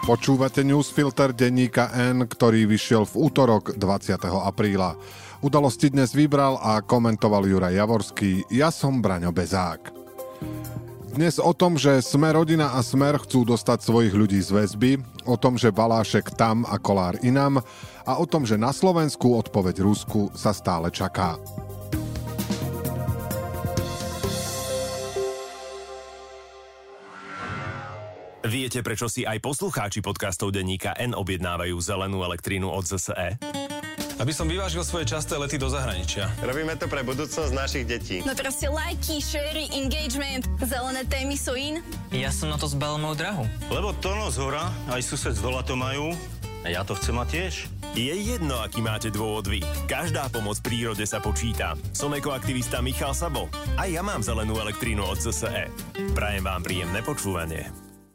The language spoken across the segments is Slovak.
Počúvate newsfilter denníka N, ktorý vyšiel v útorok 20. apríla. Udalosti dnes vybral a komentoval Juraj Javorský, ja som Braňo Bezák. Dnes o tom, že Smer rodina a Smer chcú dostať svojich ľudí z väzby, o tom, že Balášek tam a Kolár inam a o tom, že na Slovensku odpoveď Rusku sa stále čaká. Viete, prečo si aj poslucháči podcastov denníka N objednávajú zelenú elektrínu od ZSE? Aby som vyvážil svoje časté lety do zahraničia. Robíme to pre budúcnosť našich detí. No proste lajky, share, engagement, zelené témy sú in. Ja som na to zbal moju drahu. Lebo Tono z hora, aj sused z dola to majú, a ja to chcem mať tiež. Je jedno, aký máte dôvod vy. Každá pomoc prírode sa počíta. Som ekoaktivista Michal Sabo. A ja mám zelenú elektrínu od ZSE. Prajem vám príjemné počúvanie.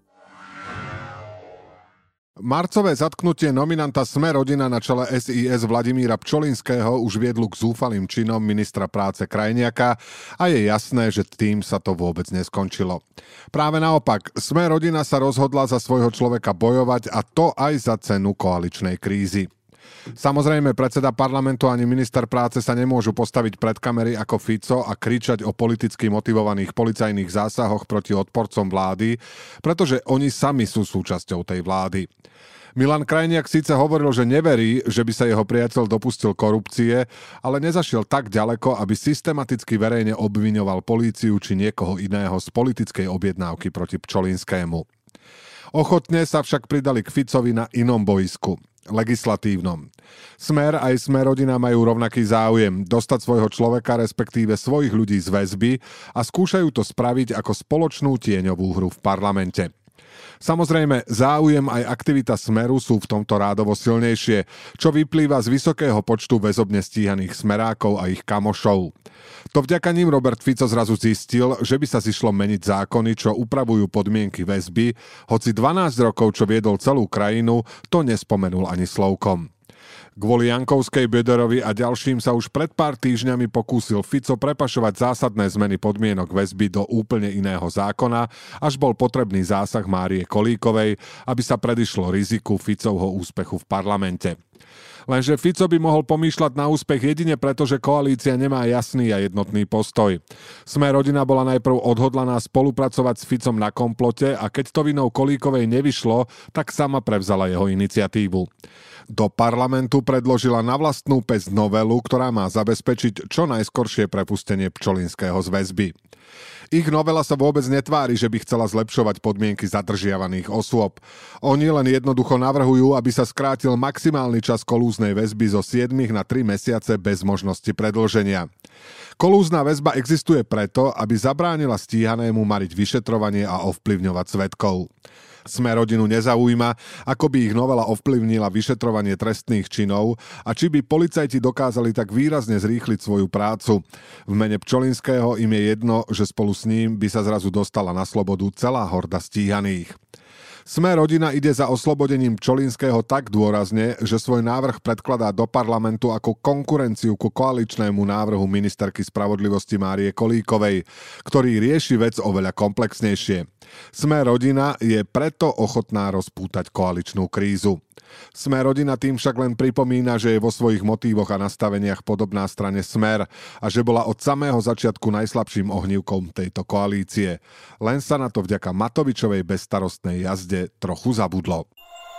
Marcové zatknutie nominanta Smer rodina na čele SIS Vladimíra Pčolinského už viedlo k zúfalým činom ministra práce Krajniaka a je jasné, že tým sa to vôbec neskončilo. Práve naopak, Smer rodina sa rozhodla za svojho človeka bojovať a to aj za cenu koaličnej krízy. Samozrejme, predseda parlamentu ani minister práce sa nemôžu postaviť pred kamery ako Fico a kričať o politicky motivovaných policajných zásahoch proti odporcom vlády, pretože oni sami sú súčasťou tej vlády. Milan Krajniak síce hovoril, že neverí, že by sa jeho priateľ dopustil korupcie, ale nezašiel tak ďaleko, aby systematicky verejne obviňoval políciu či niekoho iného z politickej objednávky proti Pčolinskému. Ochotne sa však pridali k Ficovi na inom bojisku, legislatívnom. Smer aj Smer rodina majú rovnaký záujem dostať svojho človeka, respektíve svojich ľudí z väzby a skúšajú to spraviť ako spoločnú tieňovú hru v parlamente. Samozrejme, záujem aj aktivita Smeru sú v tomto rádovo silnejšie, čo vyplýva z vysokého počtu väzobne stíhaných smerákov a ich kamošov. To vďaka ním Robert Fico zrazu zistil, že by sa zišlo meniť zákony, čo upravujú podmienky väzby, hoci 12 rokov, čo viedol celú krajinu, to nespomenul ani slovkom. Kvôli Jankovskej, Böderovi a ďalším sa už pred pár týždňami pokúsil Fico prepašovať zásadné zmeny podmienok väzby do úplne iného zákona, až bol potrebný zásah Márie Kolíkovej, aby sa predišlo riziku Ficovho úspechu v parlamente. Lenže Fico by mohol pomýšľať na úspech jedine preto, že koalícia nemá jasný a jednotný postoj. Smer rodina bola najprv odhodlaná spolupracovať s Ficom na komplote a keď to vinou Kolíkovej nevyšlo, tak sama prevzala jeho iniciatívu. Do parlamentu predložila na vlastnú päsť novelu, ktorá má zabezpečiť čo najskoršie prepustenie Pčolinského z väzby. Ich novela sa vôbec netvári, že by chcela zlepšovať podmienky zadržiavaných osôb. Oni len jednoducho navrhujú, aby sa skrátil maximálny čas kolúznej väzby zo 7 na 3 mesiace bez možnosti predĺženia. Kolúzna väzba existuje preto, aby zabránila stíhanému mariť vyšetrovanie a ovplyvňovať svedkov. Smer rodinu nezaujíma, ako by ich novela ovplyvnila vyšetrovanie trestných činov a či by policajti dokázali tak výrazne zrýchliť svoju prácu. V mene Pčolinského im je jedno, že spolu s ním by sa zrazu dostala na slobodu celá horda stíhaných. Smer rodina ide za oslobodením Pčolinského tak dôrazne, že svoj návrh predkladá do parlamentu ako konkurenciu ku koaličnému návrhu ministerky spravodlivosti Márie Kolíkovej, ktorý rieši vec oveľa komplexnejšie. Smer rodina je preto ochotná rozpútať koaličnú krízu. Smer rodina tým však len pripomína, že je vo svojich motívoch a nastaveniach podobná strane Smer a že bola od samého začiatku najslabším ohnívkom tejto koalície. Len sa na to vďaka Matovičovej bezstarostnej jazde trochu zabudlo.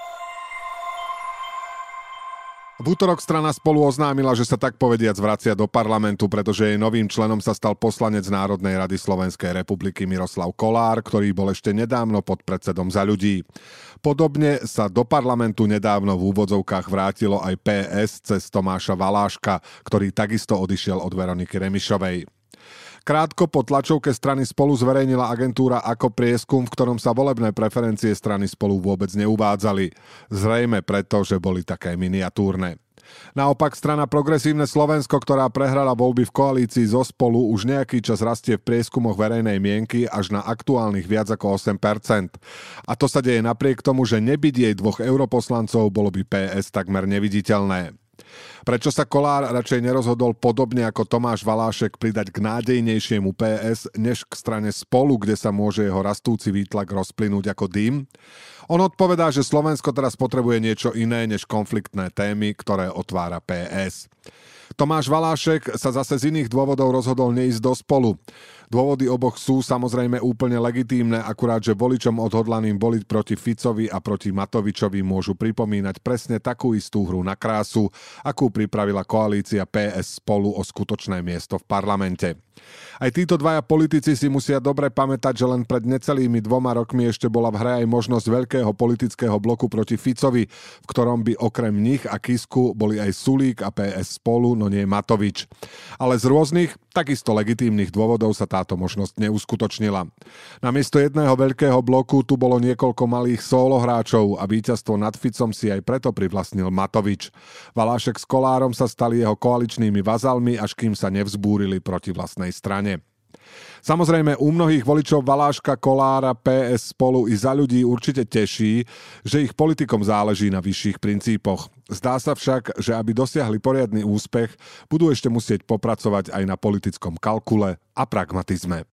V útorok strana Spolu oznámila, že sa tak povediac vracia do parlamentu, pretože jej novým členom sa stal poslanec Národnej rady Slovenskej republiky Miroslav Kolár, ktorý bol ešte nedávno podpredsedom Za ľudí. Podobne sa do parlamentu nedávno v úvodzovkách vrátilo aj PS cez Tomáša Valáška, ktorý takisto odišiel od Veroniky Remišovej. Krátko po tlačovke strany Spolu zverejnila agentúra Ako prieskum, v ktorom sa volebné preferencie strany Spolu vôbec neuvádzali. Zrejme preto, že boli také miniatúrne. Naopak strana Progresívne Slovensko, ktorá prehrala voľby v koalícii zo Spolu, už nejaký čas rastie v prieskumoch verejnej mienky až na aktuálnych viac ako 8%. A to sa deje napriek tomu, že nebyť jej 2 europoslancov, bolo by PS takmer neviditeľné. Prečo sa Kollár radšej nerozhodol podobne ako Tomáš Valášek pridať k nádejnejšiemu PS, než k strane Spolu, kde sa môže jeho rastúci výtlak rozplynúť ako dym? On odpovedá, že Slovensko teraz potrebuje niečo iné než konfliktné témy, ktoré otvára PS. Tomáš Valášek sa zase z iných dôvodov rozhodol neísť do Spolu. Dôvody oboch sú samozrejme úplne legitímne, akurát, že voličom odhodlaným voliť proti Ficovi a proti Matovičovi môžu pripomínať presne takú istú hru na krásu, akú pripravila koalícia PS Spolu o skutočné miesto v parlamente. Aj títo dvaja politici si musia dobre pamätať, že len pred necelými 2 rokmi ešte bola v hre aj možnosť veľkého politického bloku proti Ficovi, v ktorom by okrem nich a Kisku boli aj Sulík a PS Spolu, no nie Matovič. Ale z rôznych, takisto legitímnych dôvodov sa táto možnosť neuskutočnila. Namiesto jedného veľkého bloku tu bolo niekoľko malých sólohráčov a víťazstvo nad Ficom si aj preto privlastnil Matovič. Valášek s Kollárom sa stali jeho koaličnými vazalmi, až kým sa nevzbúrili proti vlastnej strane. Samozrejme, u mnohých voličov Valáška, Kollára, PS Spolu i Za ľudí určite teší, že ich politikom záleží na vyšších princípoch. Zdá sa však, že aby dosiahli poriadny úspech, budú ešte musieť popracovať aj na politickom kalkule a pragmatizme.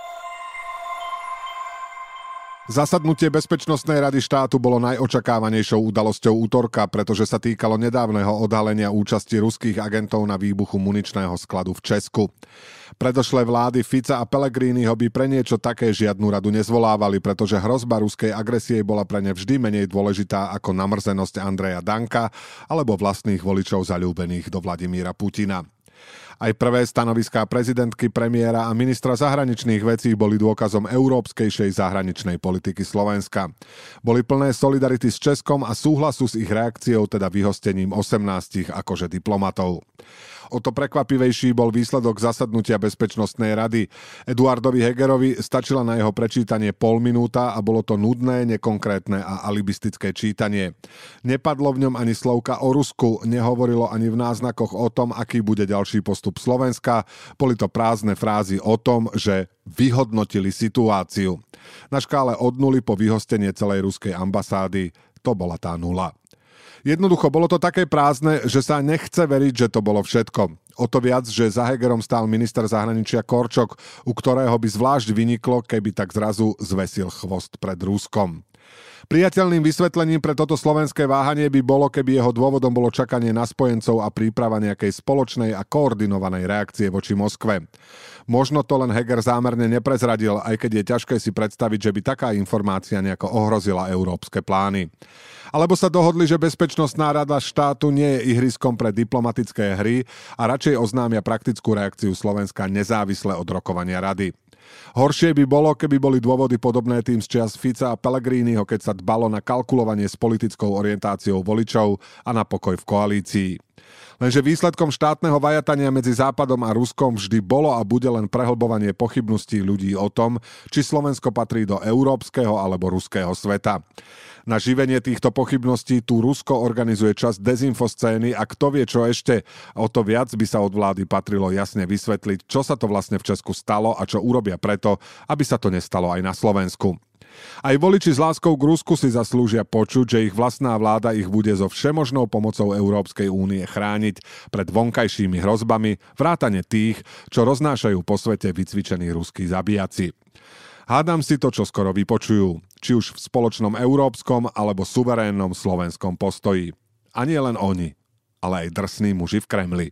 Zasadnutie Bezpečnostnej rady štátu bolo najočakávanejšou udalosťou útorka, pretože sa týkalo nedávneho odhalenia účasti ruských agentov na výbuchu muničného skladu v Česku. Predošlé vlády Fica a Pellegriniho by pre niečo také žiadnu radu nezvolávali, pretože hrozba ruskej agresie bola pre ne vždy menej dôležitá ako namrzenosť Andreja Danka alebo vlastných voličov zaľúbených do Vladimíra Putina. Aj prvé stanoviská prezidentky, premiéra a ministra zahraničných vecí boli dôkazom európskejšej zahraničnej politiky Slovenska. Boli plné solidarity s Českom a súhlasu s ich reakciou, teda vyhostením 18 akože diplomatov. O to prekvapivejší bol výsledok zasadnutia Bezpečnostnej rady. Eduardovi Hegerovi stačila na jeho prečítanie pol minúta a bolo to nudné, nekonkrétne a alibistické čítanie. Nepadlo v ňom ani slovka o Rusku, nehovorilo ani v náznakoch o tom, aký bude ďalší postup Slovenska. Boli to prázdne frázy o tom, že vyhodnotili situáciu. Na škále od 0 po vyhostenie celej ruskej ambasády to bola tá 0. Jednoducho, bolo to také prázdne, že sa nechce veriť, že to bolo všetko. O to viac, že za Hegerom stál minister zahraničia Korčok, u ktorého by zvlášť vyniklo, keby tak zrazu zvesil chvost pred Ruskom. Priateľným vysvetlením pre toto slovenské váhanie by bolo, keby jeho dôvodom bolo čakanie na spojencov a príprava nejakej spoločnej a koordinovanej reakcie voči Moskve. Možno to len Heger zámerne neprezradil, aj keď je ťažké si predstaviť, že by taká informácia nejako ohrozila európske plány. Alebo sa dohodli, že Bezpečnostná rada štátu nie je ihriskom pre diplomatické hry a radšej oznámia praktickú reakciu Slovenska nezávisle od rokovania rady. Horšie by bolo, keby boli dôvody podobné tým z čias Fica a Pellegriniho, keď sa dbalo na kalkulovanie s politickou orientáciou voličov a na pokoj v koalícii. Lenže výsledkom štátneho vajatania medzi Západom a Ruskom vždy bolo a bude len prehlbovanie pochybností ľudí o tom, či Slovensko patrí do európskeho alebo ruského sveta. Na živenie týchto pochybností tu Rusko organizuje časť dezinfoscény a kto vie čo ešte, o to viac by sa od vlády patrilo jasne vysvetliť, čo sa to vlastne v Česku stalo a čo urobia preto, aby sa to nestalo aj na Slovensku. Aj voliči s láskou k Rusku si zaslúžia počuť, že ich vlastná vláda ich bude so všemožnou pomocou Európskej únie chrániť pred vonkajšími hrozbami, vrátane tých, čo roznášajú po svete vycvičení ruskí zabíjaci. Hádam si to, čo skoro vypočujú, či už v spoločnom európskom alebo suverénnom slovenskom postoji. A nie len oni, ale aj drsní muži v Kremli.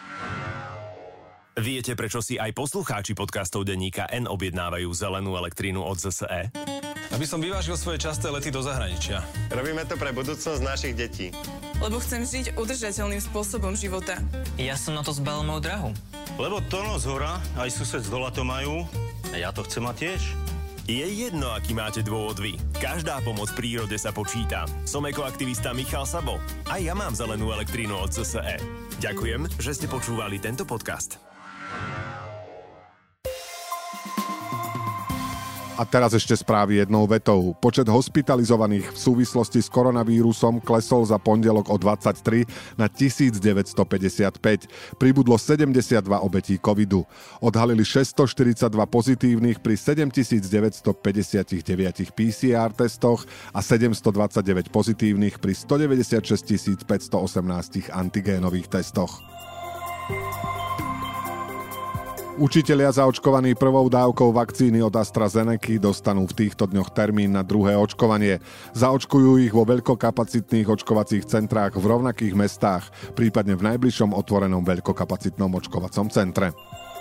Viete, prečo si aj poslucháči podcastov denníka N objednávajú zelenú elektrínu od ZSE? Aby som vyvážil svoje časté lety do zahraničia. Robíme to pre budúcnosť našich detí. Lebo chcem žiť udržateľným spôsobom života. Ja som na to zbalil moju drahu. Lebo Tono z hora, aj sused z dola to majú. A ja to chcem mať tiež. Je jedno, aký máte dôvod vy. Každá pomoc prírode sa počíta. Som ekoaktivista Michal Sabo. A ja mám zelenú elektrínu od ZSE. Ďakujem, že ste počúvali tento podcast. A teraz ešte správy jednou vetou. Počet hospitalizovaných v súvislosti s koronavírusom klesol za pondelok o 23 na 1955. Pribudlo 72 obetí covidu. Odhalili 642 pozitívnych pri 7959 PCR testoch a 729 pozitívnych pri 196 518 antigénových testoch. Učitelia zaočkovaní prvou dávkou vakcíny od AstraZeneca dostanú v týchto dňoch termín na druhé očkovanie. Zaočkujú ich vo veľkokapacitných očkovacích centrách v rovnakých mestách, prípadne v najbližšom otvorenom veľkokapacitnom očkovacom centre.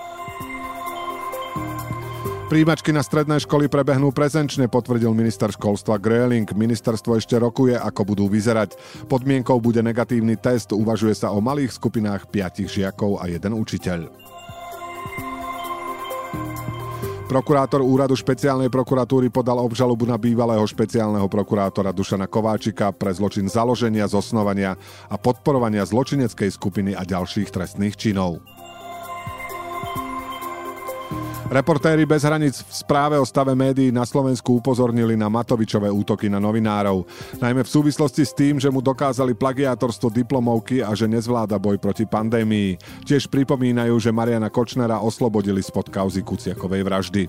Prijímačky na stredné školy prebehnú prezenčne, potvrdil minister školstva Gröling. Ministerstvo ešte rokuje, ako budú vyzerať. Podmienkou bude negatívny test, uvažuje sa o malých skupinách 5 žiakov a 1 učiteľ. Prokurátor úradu špeciálnej prokuratúry podal obžalobu na bývalého špeciálneho prokurátora Dušana Kováčika pre zločin založenia, zosnovania a podporovania zločineckej skupiny a ďalších trestných činov. Reportéri bez hraníc v správe o stave médií na Slovensku upozornili na Matovičové útoky na novinárov. Najmä v súvislosti s tým, že mu dokázali plagiátorstvo diplomovky a že nezvláda boj proti pandémii. Tiež pripomínajú, že Mariana Kočnera oslobodili spod kauzy Kuciakovej vraždy.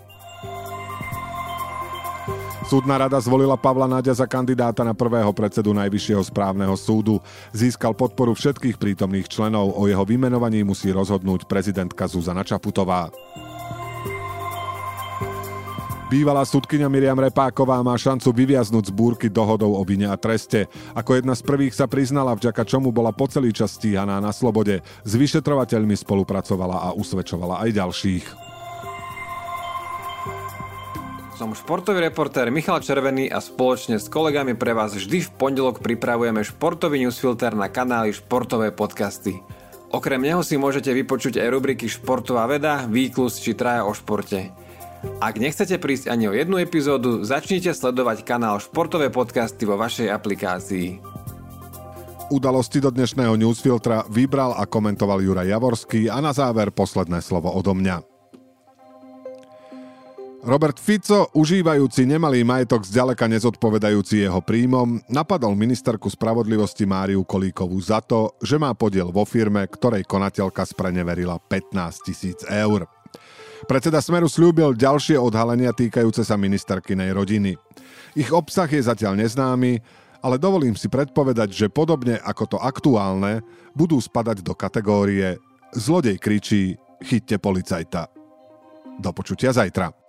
Súdna rada zvolila Pavla Náďa za kandidáta na prvého predsedu Najvyššieho správneho súdu. Získal podporu všetkých prítomných členov. O jeho vymenovaní musí rozhodnúť prezidentka Zuzana Čaputová. Bývalá sudkyňa Miriam Repáková má šancu vyviaznuť z búrky dohodou o vine a treste. Ako jedna z prvých sa priznala, vďaka čomu bola po celý čas stíhaná na slobode. S vyšetrovateľmi spolupracovala a usvedčovala aj ďalších. Som športový reportér Michal Červený a spoločne s kolegami pre vás vždy v pondelok pripravujeme športový newsfilter na kanáli Športové podcasty. Okrem neho si môžete vypočuť aj rubriky Športová veda, výklus či traja o športe. Ak nechcete prísť ani o jednu epizódu, začnite sledovať kanál Športové podcasty vo vašej aplikácii. Udalosti do dnešného newsfiltra vybral a komentoval Juraj Javorský a na záver posledné slovo odo mňa. Robert Fico, užívajúci nemalý majetok zďaleka nezodpovedajúci jeho príjmom, napadol ministerku spravodlivosti Máriu Kolíkovú za to, že má podiel vo firme, ktorej konateľka spreneverila 15 000 eur. Predseda Smeru sľúbil ďalšie odhalenia týkajúce sa ministerkynej rodiny. Ich obsah je zatiaľ neznámy, ale dovolím si predpovedať, že podobne ako to aktuálne, budú spadať do kategórie Zlodej kričí, chyťte policajta. Do počutia zajtra.